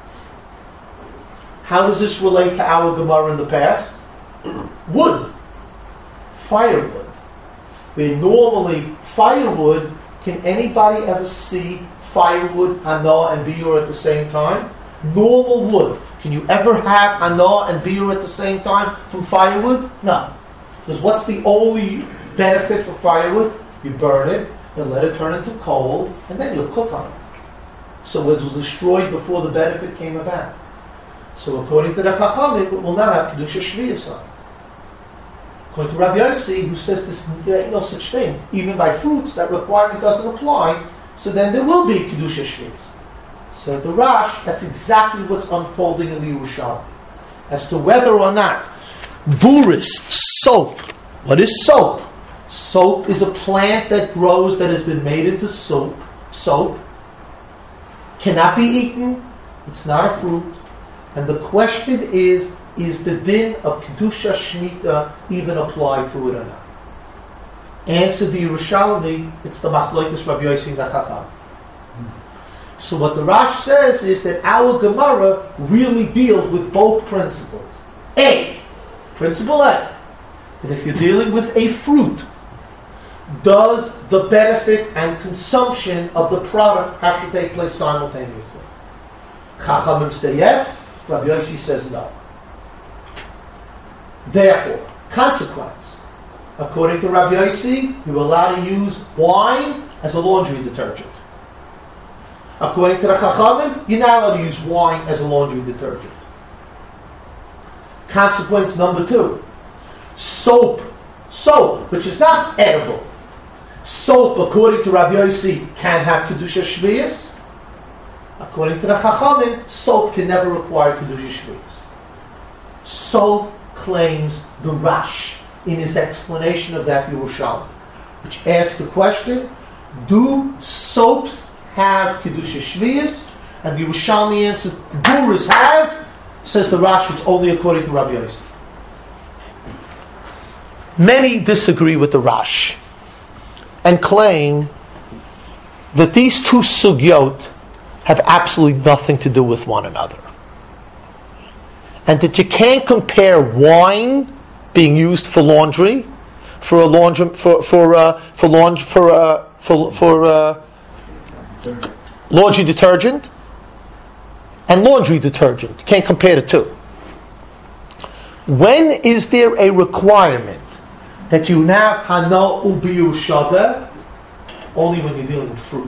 How does this relate to our Gemara in the past? Wood, firewood. Where normally firewood, can anybody ever see firewood, hana, and biur at the same time? Normal wood. Can you ever have hana and biur at the same time from firewood? No. Because what's the only benefit for firewood? You burn it and let it turn into coal, and then you'll cook on it. So it was destroyed before the benefit came about. So according to the Chachamim, it will not have kedusha shviyas on it. According to Rabbi Yossi, who says this, there ain't no such thing, even by fruits, that requirement doesn't apply, so then there will be kedusha shviyas. So the Rash, that's exactly what's unfolding in the Yerushalmi. As to whether or not buris, soap. What is soap? Soap is a plant that grows that has been made into soap. Soap cannot be eaten. It's not a fruit. And the question is, is the din of Kedusha Shemitah even applied to it or not? Answer the Yerushalmi, it's the Machlokes Rabbi Yossi and the Chacham. So what the Rash says is that our Gemara really deals with both principles. A, principle A, that if you're dealing with a fruit, does the benefit and consumption of the product have to take place simultaneously? Chachamim say yes, Rabbi Yossi says no. Therefore, consequence, according to Rabbi Yossi, you're allowed to use wine as a laundry detergent. According to the Chachamim, you're not allowed to use wine as a laundry detergent. Consequence number two, soap, soap, which is not edible. Soap, according to Rabbi Yossi, can have Kedusha Shviyas. According to the Chachamim, soap can never require Kedusha Shviyas. So claims the Rash in his explanation of that Yerushalmi, which asks the question, do soaps have Kedusha Shviyas? And the Yerushalmi answers, Buris has. Says the Rash, it's only according to Rabbi Yossi. Many disagree with the Rash and claim that these two sugyot have absolutely nothing to do with one another. And that you can't compare wine being used for laundry, for a laundry, for for uh, for laundry, for uh, for for uh, laundry detergent, and laundry detergent. You can't compare the two. When is there a requirement that you now hana ubiyu shava? Only when you're dealing with fruit.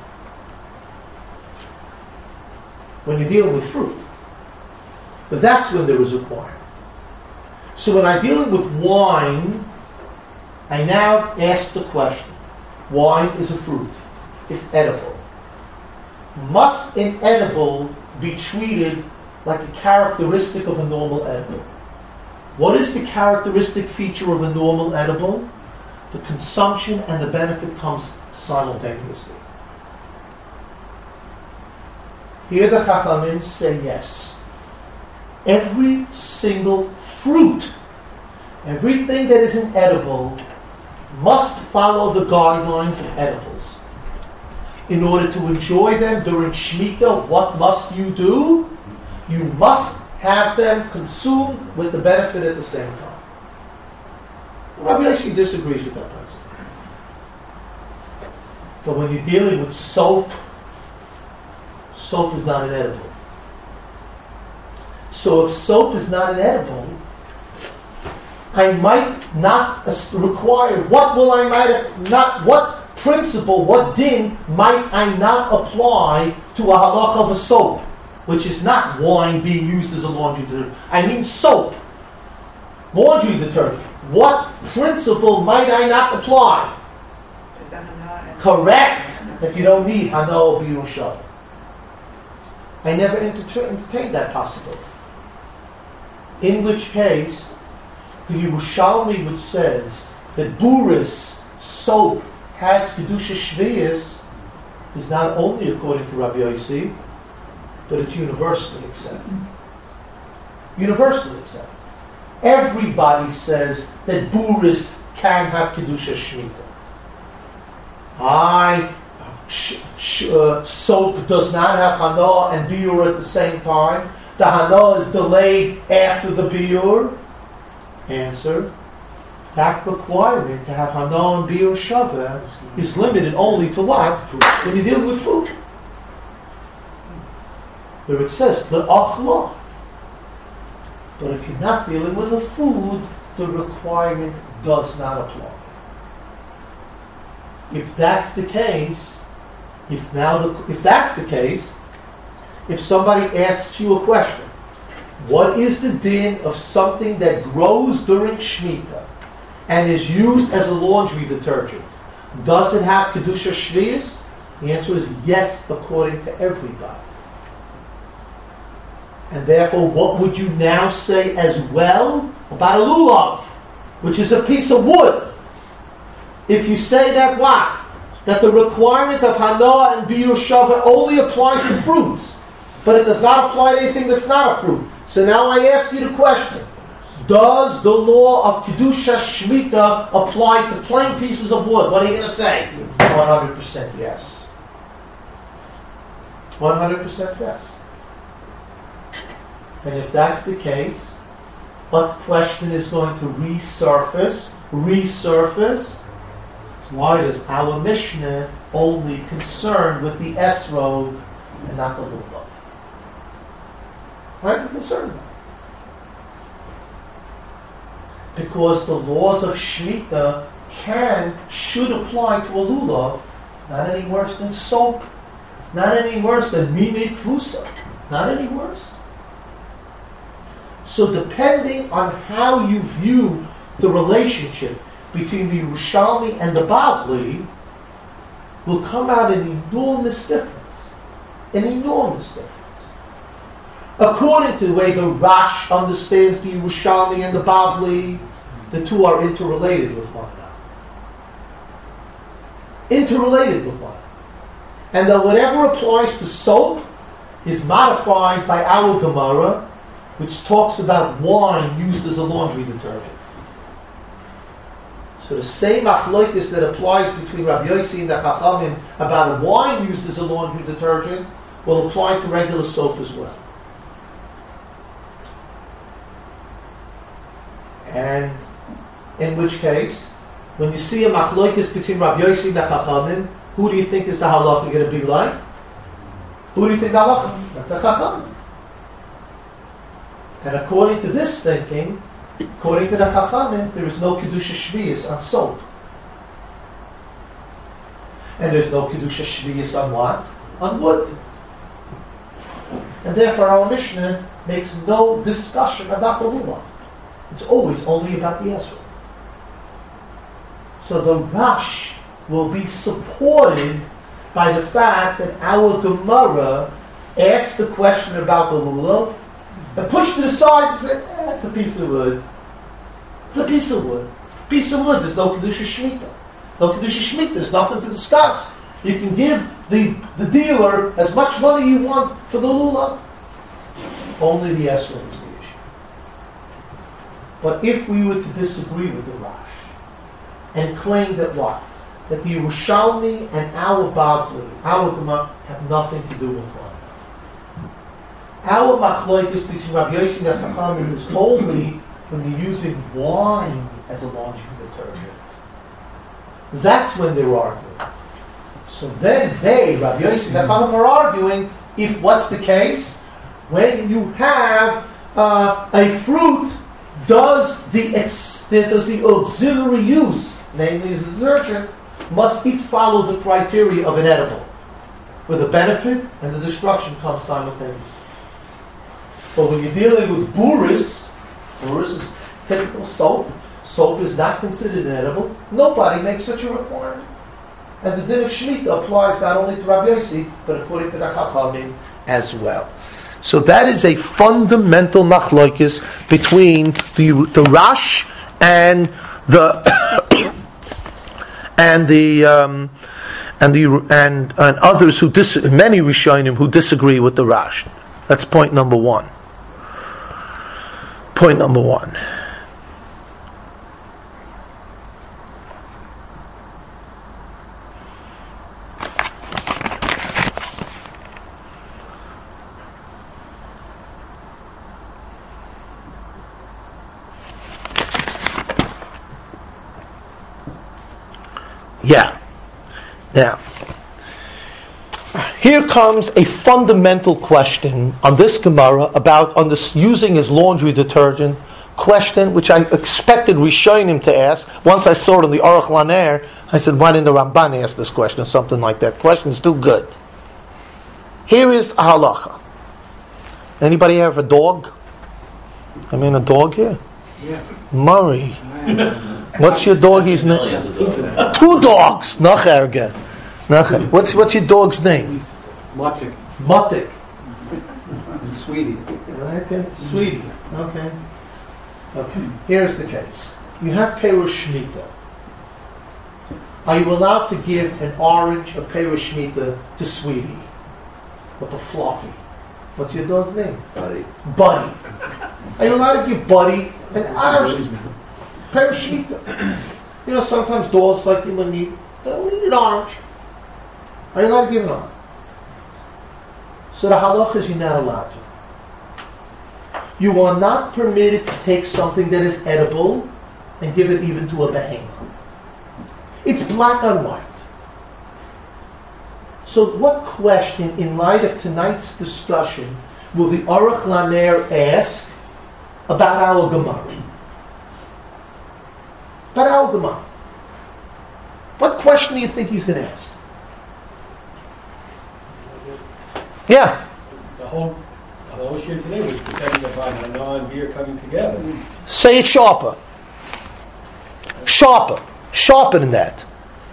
When you're dealing with fruit. But that's when there is a requirement. So when I'm dealing with wine, I now ask the question. Wine is a fruit. It's edible. Must an edible be treated like a characteristic of a normal edible? What is the characteristic feature of a normal edible? The consumption and the benefit comes simultaneously. Here the Chachamim say yes. Every single fruit, everything that is inedible, must follow the guidelines of edibles. In order to enjoy them during Shemitah, what must you do? You must have them consumed with the benefit at the same time. Rabbi Yossi disagrees with that principle. But when you're dealing with soap, soap is not an edible. So if soap is not an edible, I might not require, what will I might not, what principle, what din might I not apply to a halacha of a soap, which is not wine being used as a laundry detergent. I mean soap, laundry detergent. What principle might I not apply? Correct, that you don't need hano biyun shava. I never enter- entertained that possibility. In which case, the Yerushalmi, which says that Buris, soap, has Kedusha Shviyas, is not only according to Rabbi Yossi, but it's universally accepted. Universally accepted. Everybody says that Buris can have Kedusha Shmita. I, sh, sh, uh, soap does not have Hana and Biur at the same time. The Hana is delayed after the Biur. Answer, that requirement to have Hana and Biur Shava is limited only to what? When you're dealing with food. Where it says, Le'achla. But if you're not dealing with a food, the requirement does not apply. If that's the case, if now the, if that's the case, if somebody asks you a question, what is the din of something that grows during Shemitah and is used as a laundry detergent? Does it have Kedusha Shviyas? The answer is yes, according to everybody. And therefore, what would you now say as well about a lulav, which is a piece of wood? If you say that what? That the requirement of Hana and Biur Shava only applies to fruits, but it does not apply to anything that's not a fruit. So now I ask you the question, does the law of Kedusha Shmita apply to plain pieces of wood? What are you going to say? one hundred percent yes. one hundred percent yes. And if that's the case, what question is going to resurface? Resurface? Why does our Mishnah only concern with the esrog and not the lulav? Why are you concerned about it? Because the laws of Shemitah can, should apply to a lulav, not any worse than soap, not any worse than minik fusa, not any worse. So depending on how you view the relationship between the Yerushalmi and the Bavli, will come out an enormous difference. An enormous difference. According to the way the Rash understands the Yerushalmi and the Bavli, the two are interrelated with one another. Interrelated with one another. And that whatever applies to soap is modified by our Gemara, which talks about wine used as a laundry detergent. So the same achloikis that applies between Rabbi Yossi and the Chachamim about wine used as a laundry detergent will apply to regular soap as well. And in which case, when you see a machloikis between Rabbi Yossi and the Chachamim, who do you think is the halacha going to be like? Who do you think the halacha? That's the Chachamim. And according to this thinking, according to the Chachamim, there is no Kedusha Shviyas on soap. And there's no Kedusha Shviyas on what? On wood. And therefore our Mishnah makes no discussion about the lulav. It's always only about the Esrog. So the Rash will be supported by the fact that our Gemara asked the question about the lulav and pushed it aside and said, eh, it's a piece of wood. It's a piece of wood. Piece of wood, there's no Kedusha Shemitah. No Kedusha Shemitah, there's nothing to discuss. You can give the, the dealer as much money you want for the lulav. Only the Esrog is the issue. But if we were to disagree with the Rash and claim that what? That the Yerushalmi and our Bavli, our Gemara, have nothing to do with one. Our machloikus between Rabbi Yossi and the Chachamim is only when you're using wine as a laundry detergent. That's when they're arguing. So then they, Rabbi Yossi and the Chachamim, are arguing if what's the case? When you have uh, a fruit, does the ex- does the auxiliary use, namely the detergent, must it follow the criteria of an edible, where the benefit and the destruction come simultaneously? But when you're dealing with buris, buris is typical soap. Soap is not considered an edible. Nobody makes such a requirement. And the din of Shemitah applies not only to Rabbi Yossi, but according to the Chachamim as well. So that is a fundamental machlokes between the the Rash and the and the um, and the and and others who dis- many Rishonim who disagree with the Rash. That's point number one. Point number one. Yeah. Now, here comes a fundamental question on this Gemara about on this using as laundry detergent. Question which I expected Rishonim to ask. Once I saw it on the Aruch Laner, I said, why didn't the Ramban ask this question or something like that? Question is too good. Here is a halacha. Anybody have a dog? I mean a dog here? Yeah. Murray. What's your doggy's name? Two dogs. Nacher. Nacher. What's what's your dog's name? Matik. Matik. Sweetie. Okay. Sweetie. Okay. Okay. Here's the case. You have Perush Shemitah. Are you allowed to give an orange of Perush Shemitah to Sweetie? With the fluffy? What's your dog's name? Buddy. Buddy. Are you allowed to give Buddy an orange? Perush Shemitah. You know, sometimes dogs like you need, they don't need an orange. Are you allowed to give an orange? So the halacha is you're not allowed to. You are not permitted to take something that is edible and give it even to a behemoth. It's black on white. So what question, in light of tonight's discussion, will the Aruch Laner ask about our Gemara? About our Gemara. What question do you think he's going to ask? Yeah. The whole, the whole issue today was depending upon Hana and beer coming together. Say it sharper. Sharper. Sharper than that.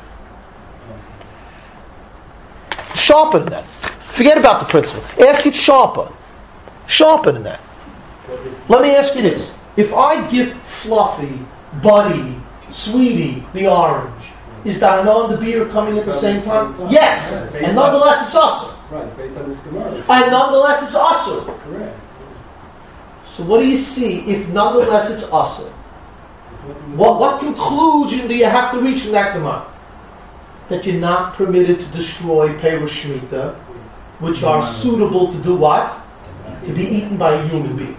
Sharper than that. Forget about the principle. Ask it sharper. Sharper than that. Let me ask you this. If I give Fluffy, Buddy, Sweetie the orange, is the Hana and the beer coming at the same time? Yes. And nonetheless it's awesome. Right, it's based on this Gemara. And nonetheless it's awesome. Correct. So what do you see if nonetheless it's awesome? What, what conclusion do you have to reach from that Gemara? That you're not permitted to destroy Perush Shemitah which are suitable to do what? To be eaten by a human being.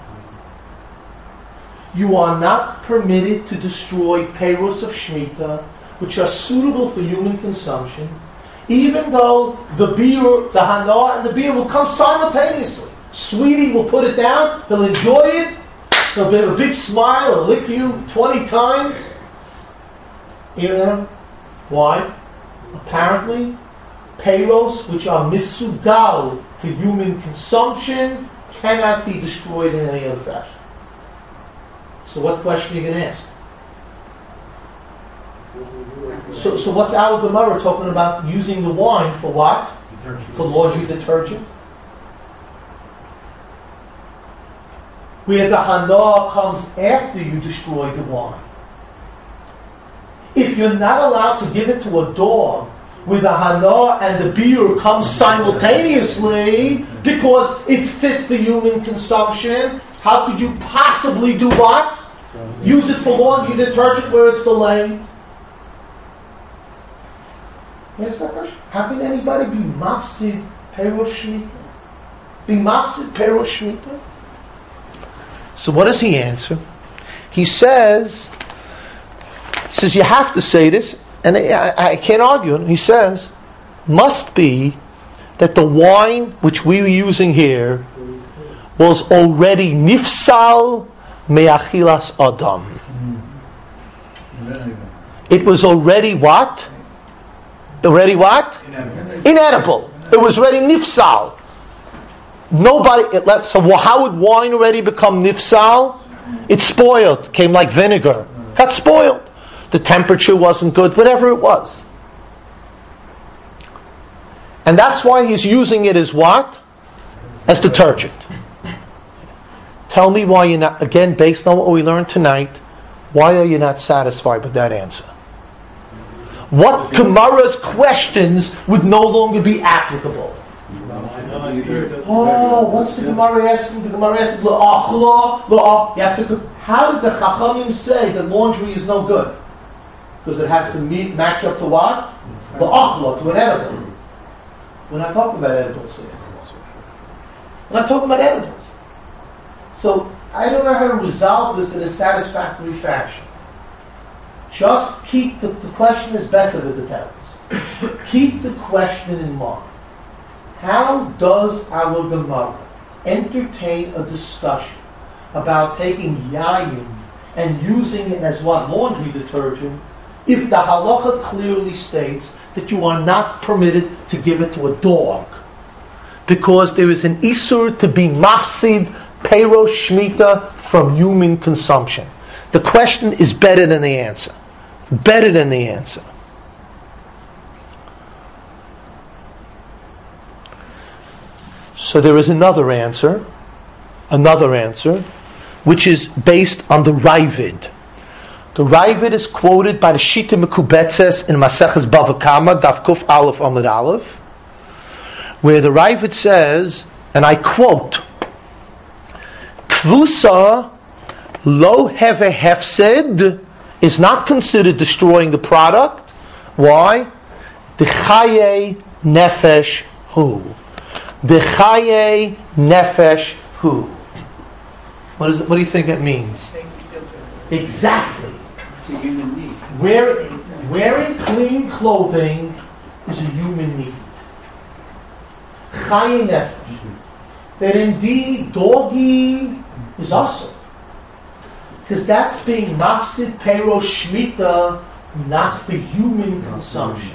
You are not permitted to destroy peiros of Shemitah, which are suitable for human consumption, even though the beer, the hana and the beer will come simultaneously. Sweetie will put it down, he'll enjoy it, he'll have a big smile, he'll lick you twenty times. You know? Why? Apparently, peiros, which are misugal for human consumption, cannot be destroyed in any other fashion. So what question are you going to ask? So, so what's our Gemara talking about using the wine for what? For laundry detergent? Where the hana comes after you destroy the wine. If you're not allowed to give it to a dog, where the hana and the beer come simultaneously because it's fit for human consumption, how could you possibly do what? Use it for laundry detergent where it's delayed? Yes, how can anybody be mafsid peiros Shemitah? Be mafsid peiros Shemitah? So what does he answer? He says, he says you have to say this, and I, I can't argue it. He says, must be that the wine which we were using here was already nifsal me'achilas adam. It was already what? Already what? Inedible. Inedible. It was already nifsal. Nobody. It let, so how would wine already become nifsal? It spoiled. Came like vinegar. Got spoiled. The temperature wasn't good. Whatever it was. And that's why he's using it as what? As detergent. Tell me why you're not, again, based on what we learned tonight, why are you not satisfied with that answer? What Gemara's questions would no longer be applicable? Oh, what's the Gemara asking? The Gemara asking, L'achla, l'ach. You have to. How did the Chachamim say that laundry is no good? Because it has to meet, match up to what? L'achla, to an edible. We're not talking about edibles here. We're not talking about edibles. So I don't know how to resolve this in a satisfactory fashion. Just keep the, the question is best of the details. Keep the question in mind. How does our Gemara entertain a discussion about taking yayin and using it as what? Laundry detergent, if the halacha clearly states that you are not permitted to give it to a dog? Because there is an isur to be mafsid peiros Shemitah from human consumption. The question is better than the answer. Better than the answer. So there is another answer, another answer, which is based on the Ravid. The Ravid is quoted by the Shita Mekubetzes in Maseches Bava Kama, Daf Kuf Aleph Amud Aleph, where the Ravid says, and I quote, Kvusa lo heve hefsed is not considered destroying the product. Why? The chaye nefesh hu. The chaye nefesh hu. What is it? What do you think that means? Exactly. It's a human need. Wearing, wearing clean clothing is a human need. Chaye nefesh. That indeed doggy is awesome. Because that's being mafsid peiros Shemitah, not for human consumption.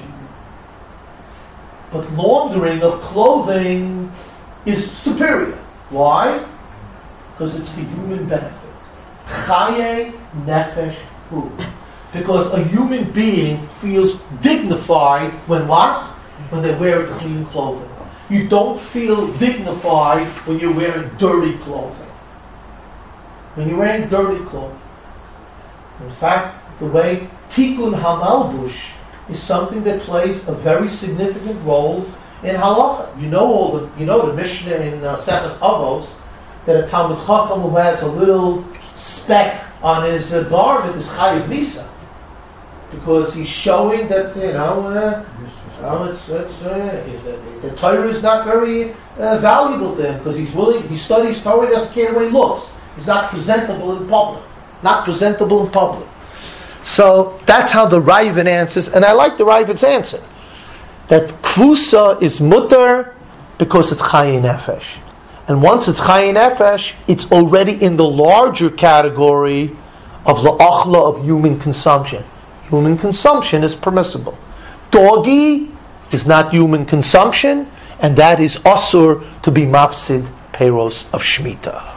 But laundering of clothing is superior. Why? Because it's for human benefit. Chaye nefesh hu. Because a human being feels dignified when what? When they wear clean clothing. You don't feel dignified when you're wearing dirty clothing. When you're wearing dirty clothing. In fact, the way Tikkun HaMalbush is something that plays a very significant role in halacha. You know all the, you know the Mishnah in uh, Seches Avos that a Talmud Chacham who has a little speck on his uh, garment is Chayiv Nisa, because he's showing that, you know, uh, oh, it's, it's, uh, is that the Torah is not very uh, valuable to him because he's willing, he studies Torah, he doesn't care the way he looks. He's not presentable in public. Not presentable in public. So that's how the Raven answers, and I like the Raven's answer. That Kvusa is mutter because it's Chayin Nefesh. And once it's Chayin Nefesh, it's already in the larger category of the Achla of human consumption. Human consumption is permissible. Doggy is not human consumption, and that is Asur to be Mafsid Peiros of Shemitah.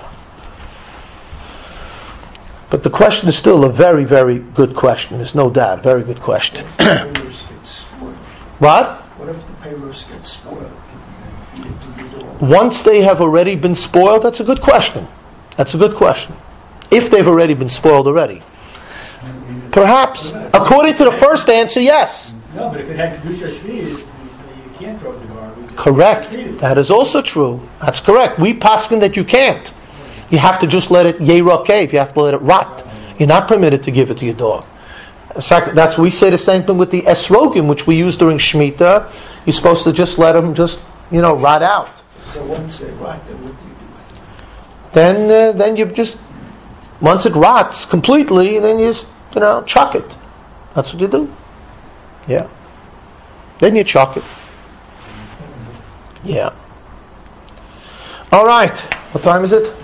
But the question is still a very, very good question. There's no doubt. Very good question. What? What if the payros get spoiled? Once they have already been spoiled, that's a good question. That's a good question. If they've already been spoiled already. Perhaps, according to the first answer, yes. No, but if it had Kedusha Shvi, you can't throw it in the garbage. Correct. That is also true. That's correct. We paskin that you can't. You have to just let it yera cave. You have to let it rot. You're not permitted to give it to your dog. That's we say the same thing with the esrogim, which we use during Shemitah. You're supposed to just let them just, you know, rot out. So once they rot, then what do you do with it? Then, uh, then you just once it rots completely, then you just, you know, chuck it. That's what you do. Yeah. Then you chuck it. Yeah. All right. What time is it?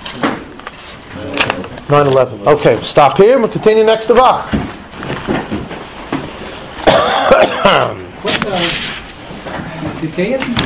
nine eleven. Okay, stop here and we'll continue next to Vach. What, uh, did they have